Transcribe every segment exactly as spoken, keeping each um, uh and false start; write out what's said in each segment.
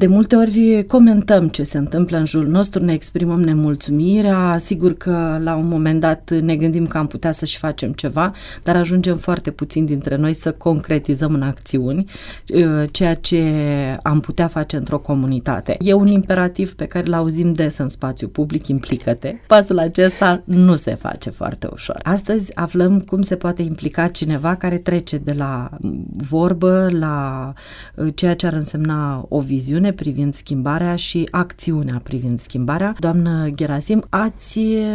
De multe ori comentăm ce se întâmplă în jurul nostru, ne exprimăm nemulțumirea, sigur că la un moment dat ne gândim că am putea să-și facem ceva, dar ajungem foarte puțin dintre noi să concretizăm în acțiuni ceea ce am putea face într-o comunitate. E un imperativ pe care l-auzim des în spațiu public, implică-te. Pasul acesta nu se face foarte ușor. Astăzi aflăm cum se poate implica cineva care trece de la vorbă la ceea ce ar însemna o viziune privind schimbarea și acțiunea privind schimbarea. Doamnă Gherasim, ați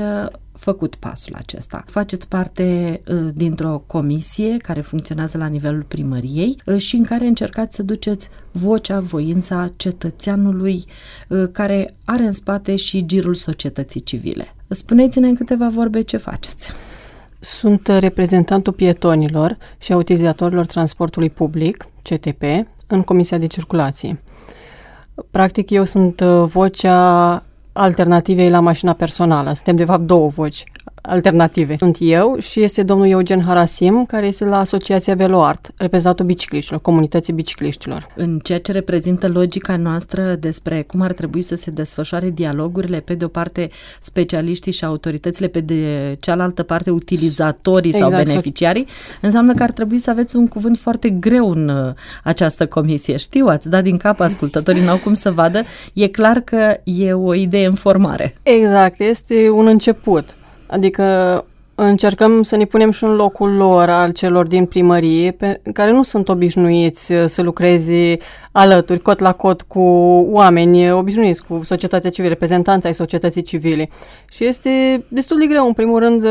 făcut pasul acesta. Faceți parte uh, dintr-o comisie care funcționează la nivelul primăriei uh, și în care încercați să duceți vocea, voința cetățeanului uh, care are în spate și girul societății civile. Spuneți-ne în câteva vorbe ce faceți. Sunt reprezentantul pietonilor și a utilizatorilor transportului public, C T P, în Comisia de Circulație. Practic, eu sunt vocea alternativei la mașina personală. Suntem, de fapt, două voci alternative. Sunt eu și este domnul Eugen Harasim, care este la Asociația Veloart, reprezentantul bicicliștilor, comunității bicicliștilor. În ceea ce reprezintă logica noastră despre cum ar trebui să se desfășoare dialogurile, pe de o parte specialiștii și autoritățile, pe de cealaltă parte utilizatorii exact, sau beneficiarii, înseamnă că ar trebui să aveți un cuvânt foarte greu în această comisie. Știu, ați dat din cap, ascultătorii n-au cum să vadă. E clar că e o idee în formare. Exact, este un început. Adică încercăm să ne punem și în locul lor, al celor din primărie, pe care nu sunt obișnuiți să lucreze alături, cot la cot, cu oameni obișnuiți, cu societatea civilă, reprezentanța ai societății civile. Și este destul de greu, în primul rând,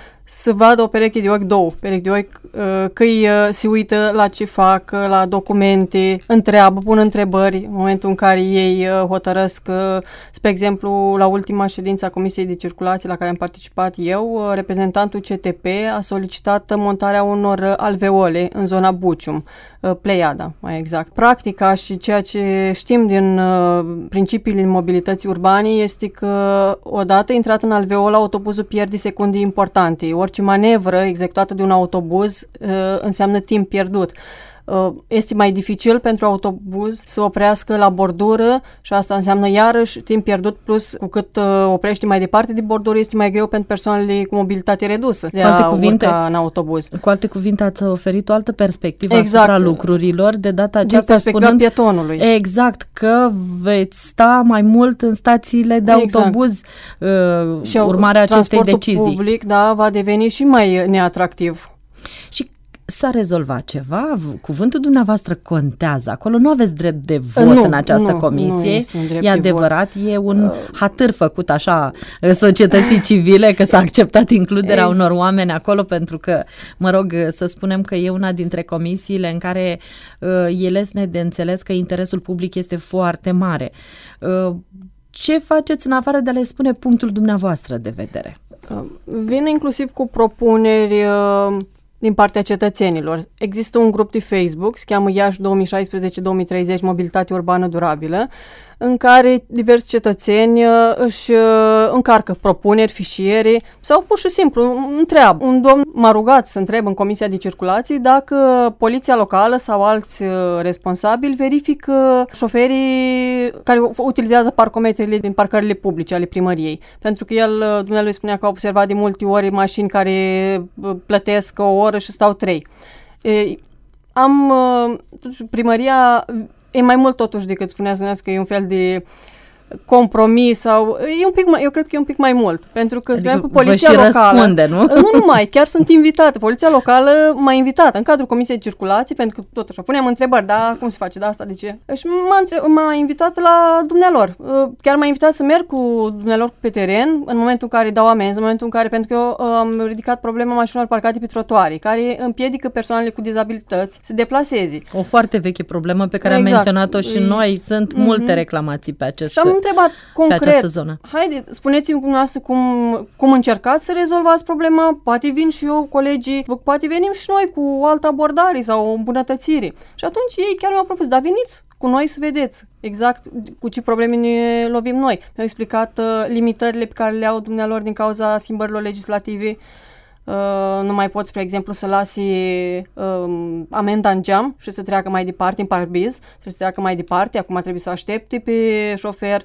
să vadă o pereche de ochi, două perechi de ochi, că îi se uită la ce fac, la documente, întreabă, pun întrebări în momentul în care ei hotărăsc. Spre exemplu, la ultima ședință a Comisiei de Circulație la care am participat eu, reprezentantul C T P a solicitat montarea unor alveole în zona Bucium, Pleiada, mai exact. Practica și ceea ce știm din principiile mobilității urbane este că odată intrat în alveolă, autobuzul pierde secunde importante. Orice manevră executată de un autobuz uh, înseamnă timp pierdut. Uh, este mai dificil pentru autobuz să oprească la bordură și asta înseamnă iarăși timp pierdut, plus cu cât uh, oprește mai departe de bordură, este mai greu pentru persoanele cu mobilitate redusă de a cuvinte, urca în autobuz. Cu alte cuvinte, ați oferit o altă perspectivă exact. Asupra lucrurilor, de data aceasta din perspectiva spunând pietonului. Exact, că veți sta mai mult în stațiile de exact. autobuz uh, și urmarea acestei decizii. Transportul public, da, va deveni și mai neatractiv. Și s-a rezolvat ceva? Cuvântul dumneavoastră contează. Acolo nu aveți drept de vot nu, în această nu, comisie. Nu e adevărat, e un uh, hatâr făcut așa societății civile că s-a acceptat includerea ex- unor oameni acolo, pentru că, mă rog, să spunem că e una dintre comisiile în care uh, e lesne de înțeles că interesul public este foarte mare. Uh, ce faceți în afară de a le spune punctul dumneavoastră de vedere? Uh, vin inclusiv cu propuneri uh, din partea cetățenilor. Există un grup de Facebook, se cheamă Iași două mii șaisprezece două mii treizeci, Mobilitate Urbană Durabilă, în care diversi cetățeni își încarcă propuneri, fișiere sau pur și simplu întreabă. Un domn m-a rugat să întreb în Comisia de Circulație dacă poliția locală sau alți responsabili verifică șoferii care utilizează parcometrele din parcările publice ale primăriei. Pentru că el, dumnealui, spunea că a observat de multe ori mașini care plătesc o oră și stau trei. E, am primăria e mai mult totuși decât spuneați că e un fel de compromis sau e un pic mai, eu cred că e un pic mai mult, pentru că adică cu poliția vă și locală. Răspunde, nu? Nu numai, chiar sunt invitată. Poliția locală m-a invitat în cadrul Comisiei de Circulație, pentru că totuși puneam întrebări, da, cum se face, da, asta, de ce? Și m-a, între... m-a invitat la dumnealor. Chiar m-a invitat să merg cu dumnealor pe teren în momentul în care dau amenzi, în momentul în care, pentru că eu am ridicat problema mașinilor parcate pe trotuare, care împiedică persoanele cu dizabilități să deplaseze. O foarte veche problemă pe care exact. am menționat-o și noi. Sunt mm-hmm. multe reclamații pe acest. Și am întrebat concret, zonă. Haide, spuneți-mi dumneavoastră cum, cum încercați să rezolvați problema, poate vin și eu, colegii, poate venim și noi cu o altă abordare sau o îmbunătățire. Și atunci ei chiar mi-au propus, dar veniți cu noi să vedeți exact cu ce probleme ne lovim noi. Mi-au explicat uh, limitările pe care le au dumnealor din cauza schimbărilor legislative Uh, nu mai poți, spre exemplu, să lasi uh, amenda în geam și să treacă mai departe în parbriz, trebuie să treacă mai departe, acum trebuie să aștepte pe șofer,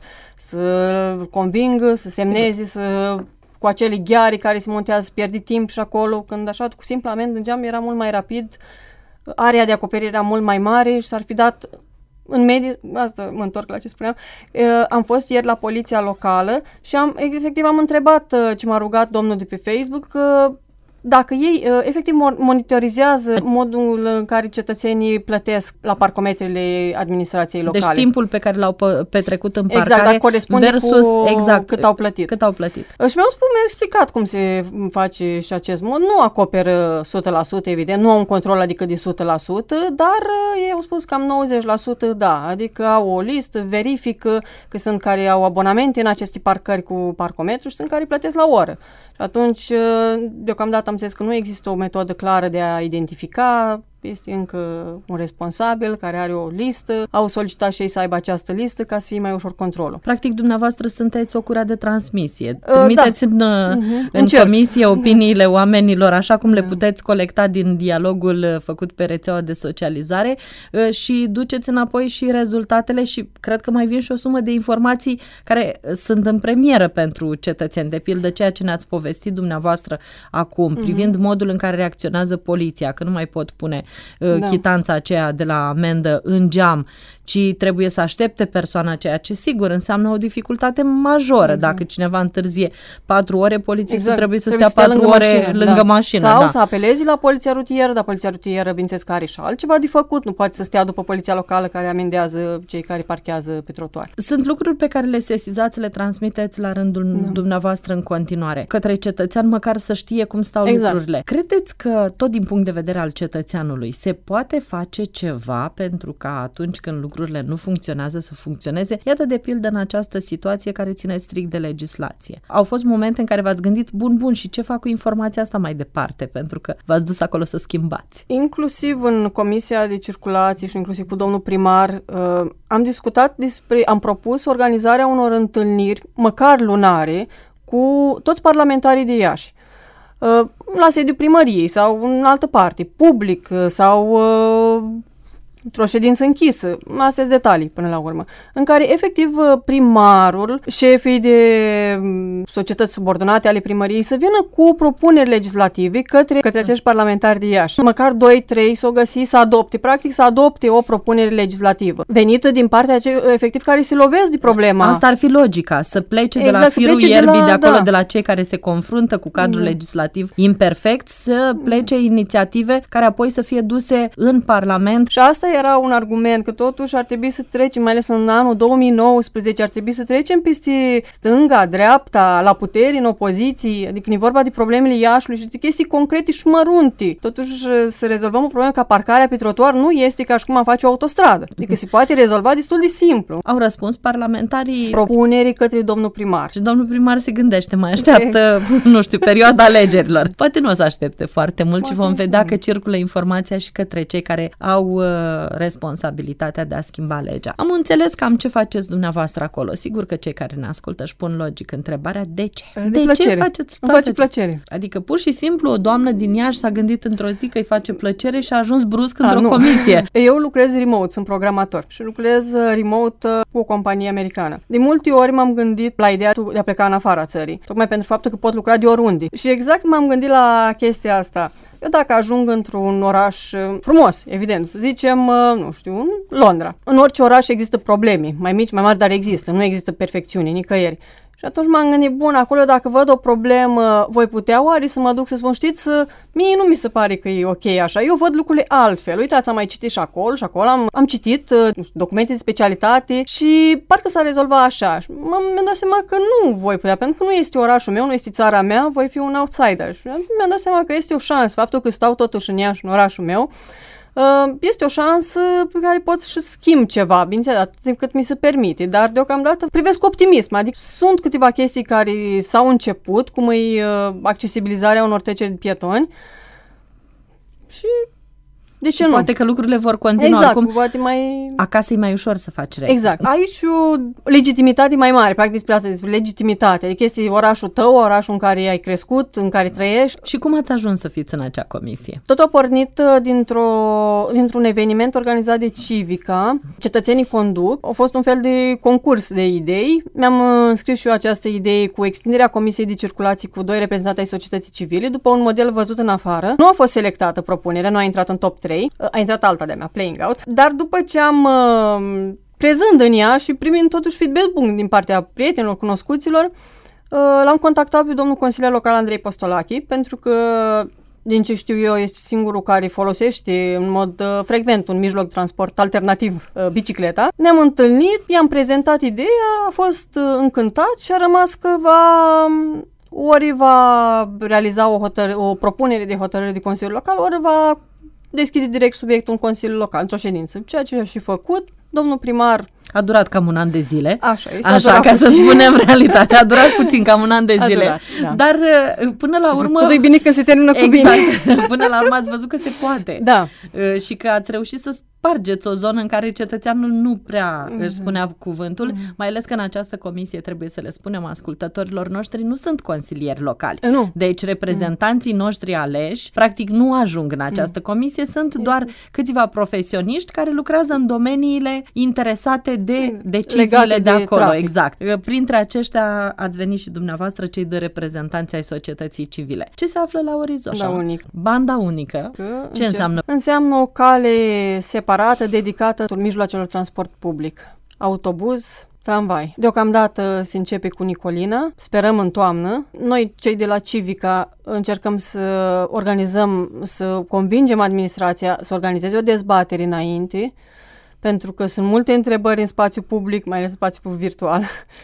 să-l convingă, să semneze, să... cu acele ghiare care se montează, pierde timp și acolo, când așa cu simplu amendă în geam era mult mai rapid, area de acoperire era mult mai mare și s-ar fi dat în medie, asta mă întorc la ce spuneam, uh, am fost ieri la poliția locală și am, efectiv am întrebat uh, ce m-a rugat domnul de pe Facebook uh, dacă ei uh, efectiv monitorizează modul în care cetățenii plătesc la parcometrele administrației locale. Deci timpul pe care l-au petrecut în exact, parcare corespunde versus cu exact, cât au plătit. Cât au plătit. Și mi-au spus, mi-au explicat cum se face și acest mod. Nu acoperă o sută la sută, evident, nu au un control adică de o sută la sută, dar uh, ei au spus cam nouăzeci la sută da, adică au o listă, verifică că sunt care au abonamente în aceste parcări cu parcometru și sunt care plătesc la oră. Și atunci, deocamdată am zis că nu există o metodă clară de a identifica, este încă un responsabil care are o listă, au solicitat și ei să aibă această listă ca să fie mai ușor controlul. Practic, dumneavoastră sunteți o curea de transmisie. Trimiteți uh, da. în, uh-huh. în comisie opiniile oamenilor, așa cum le puteți colecta din dialogul făcut pe rețeaua de socializare și duceți înapoi și rezultatele și cred că mai vin și o sumă de informații care sunt în premieră pentru cetățeni, de pildă ceea ce ne-ați povestit dumneavoastră acum, uh-huh. privind modul în care reacționează poliția, că nu mai pot pune da. chitanța aceea de la amendă în geam, ci trebuie să aștepte persoana aceea, ce sigur înseamnă o dificultate majoră. Exact. Dacă cineva întârzie patru ore, polițistul exact. trebuie să trebuie stea patru lângă ore mașină, lângă da. mașină. Sau da. să apelezi la poliția rutieră, dar poliția rutieră, bineînțeles, că are și altceva de făcut, nu poate să stea după poliția locală care amendează cei care parchează pe trotuar. Sunt lucruri pe care le sesizați, le transmiteți la rândul da. dumneavoastră în continuare, către cetățean, măcar să știe cum stau exact. lucrurile. Credeți că, tot din punct de vedere al cetățeanului, se poate face ceva pentru ca atunci când lucrurile nu funcționează să funcționeze? Iată, de pildă, în această situație care ține strict de legislație. Au fost momente în care v-ați gândit, bun, bun, și ce fac cu informația asta mai departe? Pentru că v-ați dus acolo să schimbați. Inclusiv în Comisia de Circulație și inclusiv cu domnul primar, uh, am discutat despre, am propus organizarea unor întâlniri, măcar lunare, cu toți parlamentarii de Iași. La sediul primăriei sau în altă parte, public sau într-o ședință închisă, astea sunt detalii până la urmă, în care efectiv primarul, șefii de societăți subordonate ale primăriei să vină cu propuneri legislative către, către acești parlamentari de Iași. Măcar doi trei să o găsi, să adopte, practic să adopte o propunere legislativă venită din partea aceea, efectiv, care se lovesc de problema. Asta ar fi logica, să plece exact, de la firul ierbii, de, la, de acolo, da. de la cei care se confruntă cu cadrul da. legislativ imperfect, să plece inițiative care apoi să fie duse în Parlament. Și asta era un argument, că totuși ar trebui să trecem, mai ales în anul două mii nouăsprezece, ar trebui să trecem peste stânga, dreapta, la putere, în opoziții, adică e vorba de problemele Iașului și de chestii concrete și mărunte. Totuși să rezolvăm o problemă ca parcarea pe trotuar nu este ca și cum am face o autostradă. Adică se poate rezolva destul de simplu. Au răspuns parlamentarii propunerii către domnul primar. Și domnul primar se gândește, mai așteaptă, nu știu, perioada alegerilor. Poate nu o să aștepte foarte mult Poate și vom vedea că circulă informația și către cei care au uh, responsabilitatea de a schimba legea. Am înțeles cam ce faceți dumneavoastră acolo. Sigur că cei care ne ascultă își pun logic întrebarea de ce? De, de ce faceți? Îmi face plăcere. Adică pur și simplu o doamnă din Iași s-a gândit într-o zi că îi face plăcere și a ajuns brusc într-o a, nu. comisie. Eu lucrez remote, sunt programator și lucrez remote cu o companie americană. De multe ori m-am gândit la ideea de a pleca în afara țării, tocmai pentru faptul că pot lucra de oriunde. Și exact m-am gândit la chestia asta. Eu dacă ajung într-un oraș frumos, evident, să zicem, nu știu, în Londra. În orice oraș există probleme, mai mici, mai mari, dar există, nu există perfecțiune nicăieri. Și atunci m-am gândit, bun, acolo dacă văd o problemă, voi putea oare să mă duc să spun, știți, mie nu mi se pare că e ok așa, eu văd lucrurile altfel. Uitați, am mai citit și acolo și acolo, am, am citit nu știu, documente de specialitate și parcă s-a rezolvat așa. Și m-am dat seama că nu voi putea, pentru că nu este orașul meu, nu este țara mea, voi fi un outsider. Și mi-am dat seama că este o șansă, faptul că stau totuși în Iași, în orașul meu, este o șansă pe care pot să schimb ceva, bineînțeles, atât timp cât mi se permite, dar deocamdată privesc cu optimism, adică sunt câteva chestii care s-au început, cum e accesibilizarea unor treceri de pietoni și De ce și nu? Poate că lucrurile vor continua. Exact, Oricum, poate mai... acasă e mai ușor să faci reclamă. Exact. Ai și o legitimitate mai mare, practic despre asta, despre legitimitate. Adică este orașul tău, orașul în care ai crescut, în care trăiești. Și cum ați ajuns să fiți în acea comisie? Tot a pornit uh, dintr-o, dintr-un eveniment organizat de Civica. Cetățenii conduc. A fost un fel de concurs de idei. Mi-am uh, înscris și eu această idee cu extinderea comisiei de circulații cu doi reprezentanți ai societății civile, după un model văzut în afară. Nu a fost selectată propunerea, nu a intrat în top trei, uh, a intrat alta de-a mea, Playing Out. Dar după ce am... Uh, crezând în ea și primind totuși feedback bun din partea prietenilor, cunoscuților, l-am contactat pe domnul consilier local Andrei Postolachi, pentru că, din ce știu eu, este singurul care folosește în mod frecvent un mijloc de transport alternativ, bicicleta. Ne-am întâlnit, i-am prezentat ideea, a fost încântat și a rămas că va... ori va realiza o, hotăr- o propunere de hotărâre de Consiliul Local, ori va deschide direct subiectul în Consiliul Local, într-o ședință, ceea ce a și făcut. Domnul primar... A durat cam un an de zile. Așa, este Așa ca puțin. să spunem realitatea. A durat puțin, cam un an de zile. Durat, da. Dar până la urmă... Tot e bine că se termină cu exact, bine. Până la urmă ați văzut că se poate. Da. Și că ați reușit să spargeți o zonă în care cetățeanul nu prea Mm-hmm. își spunea cuvântul, Mm-hmm. mai ales că în această comisie, trebuie să le spunem ascultătorilor noștri, nu sunt consilieri locali. Nu. Deci reprezentanții mm. noștri aleși, practic nu ajung în această comisie, sunt este. doar câțiva profesioniști care lucrează în domeniile interesate de deciziile Legate de, de acolo. trafic. Exact. Printre aceștia ați venit și dumneavoastră, cei de reprezentanți ai societății civile. Ce se află la Orizont? Banda unică. Banda unică. Că Ce înseamnă? Înseamnă o cale separată, dedicată mijloacelor de transport public. Autobuz, tramvai. Deocamdată se începe cu Nicolina, sperăm în toamnă. Noi, cei de la Civica, încercăm să organizăm, să convingem administrația să organizeze o dezbatere înainte, pentru că sunt multe întrebări în spațiu public, mai ales în spațiu public virtual.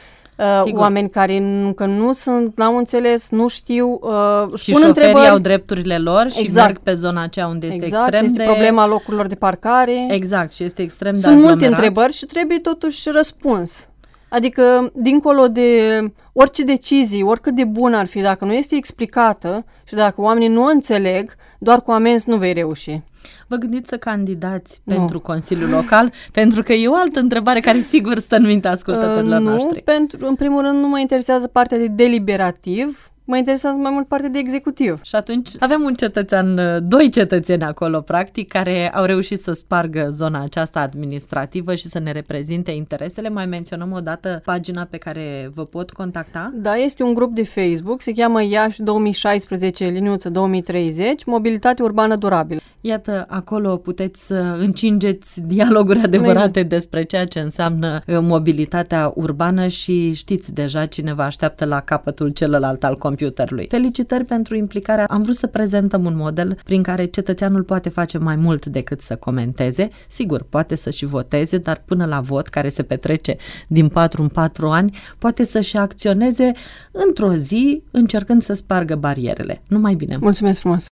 Uh, oameni care încă nu sunt, n-au înțeles, nu știu, uh, își și pun șoferii întrebări. au drepturile lor și Exact. merg pe zona aceea unde este Exact, extrem este de... problema locurilor de parcare. Exact, și este extrem de Sunt multe aglomerat. întrebări și trebuie totuși răspuns. Adică, dincolo de orice decizie, oricât de bună ar fi, dacă nu este explicată și dacă oamenii nu o înțeleg, doar cu amenzi nu vei reuși. Vă gândiți să candidați Nu. pentru Consiliul Local? Pentru că e o altă întrebare care sigur stă în mintea ascultătorilor uh, nu, noștri. pentru, în primul rând nu mă interesează partea de deliberativ, mă interesează mai mult partea de executiv. Și atunci avem un cetățean, doi cetățeni acolo, practic, care au reușit să spargă zona aceasta administrativă și să ne reprezinte interesele. Mai menționăm o dată pagina pe care vă pot contacta? Da, este un grup de Facebook, se cheamă Iași două mii șaisprezece, liniuță două mii treizeci, Mobilitate Urbană Durabilă. Iată, acolo puteți să încingeți dialoguri adevărate despre ceea ce înseamnă mobilitatea urbană și știți deja cine vă așteaptă la capătul celălalt al computerului. Felicitări pentru implicarea. Am vrut să prezentăm un model prin care cetățeanul poate face mai mult decât să comenteze. Sigur, poate să și voteze, dar până la vot, care se petrece din patru în patru ani, poate să și acționeze într-o zi, încercând să spargă barierele. Numai bine! Mulțumesc frumos!